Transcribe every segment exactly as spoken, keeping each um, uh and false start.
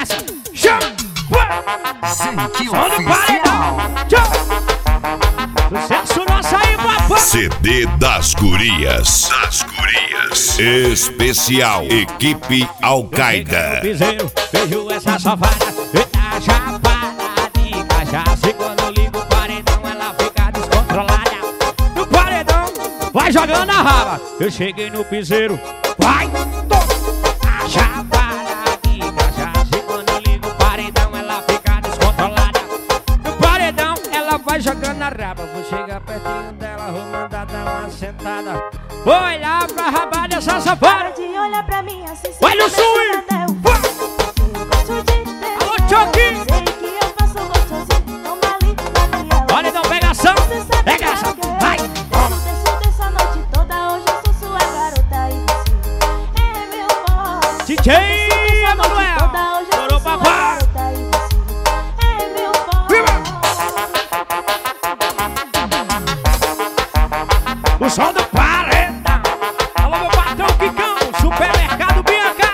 Desce, chama, Sentiu som do paredão. Sucesso nosso aí, papai. C D das Gurias. Das Gurias. Especial Equipe Al-Qaeda. Piseiro, vejo essa safada. Eita, chapada de cachaça. E quando ligo o paredão, ela fica descontrolada. No paredão, vai jogando a raba. Eu cheguei no piseiro, vai, toma. A chapada de cachaça. E quando ligo o paredão, ela fica descontrolada. No paredão, ela vai jogando a raba. Vou chegar pertinho dela, vou mandar dar uma sentada. Vou olhar pra raba dessa safada. De olhar pra mim assim, Olha o swing! Alô, Choque! Sei que eu faço gostosinho, toma ali, ali, ela. Olha, não, pegação! Pegação! Vai! Toma! Desço dessa noite toda, hoje eu sou sua garota e você é meu forte. D J Emanuel! Toda, hoje eu sou sua garota e você é meu forte. O som do paredão! Alô, meu patrão Kikão! Supermercado Bianca!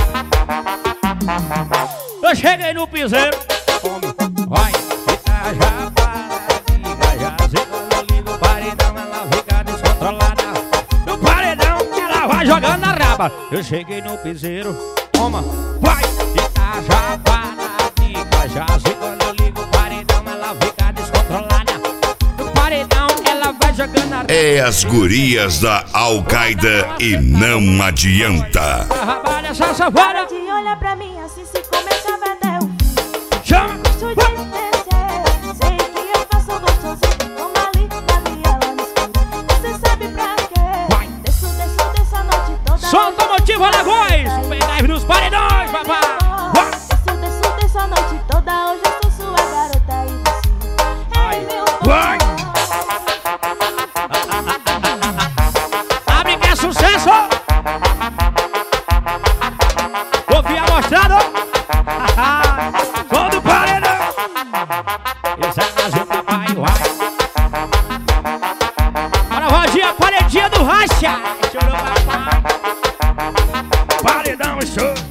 Eu cheguei no piseiro, vai, fica já para, já sei quando eu ligo o paredão, ela fica descontrolada. No paredão, ela vai jogando a raba. Eu cheguei no piseiro, toma, vai, fica já para, já sei quando eu ligo o paredão, ela fica descontrolada. No paredão, ela vai jogando a raba. É as Gurias da Al-Qaeda e não adianta. A raba dessa safada. De olhar pra mim assim, se começava até o fim. Chama! Gosto de descer, sei que eu faço gostosinho, toma ali, ali, ela no escuro. Você sabe pra Vai. quê? Desço, desço dessa noite toda. Som do motivo Alagoas! Pendrive nos paredões, papai! Vai. Desço, desço dessa noite toda, hoje eu sou sua garota e você é meu Vai. forte. Abre que é sucesso! Ouvi a mostrada! Som do paredão! Esse é mais um papai, vai! Bora, Rodinha, paredinha do racha! Chorou, papai! Paredão, show!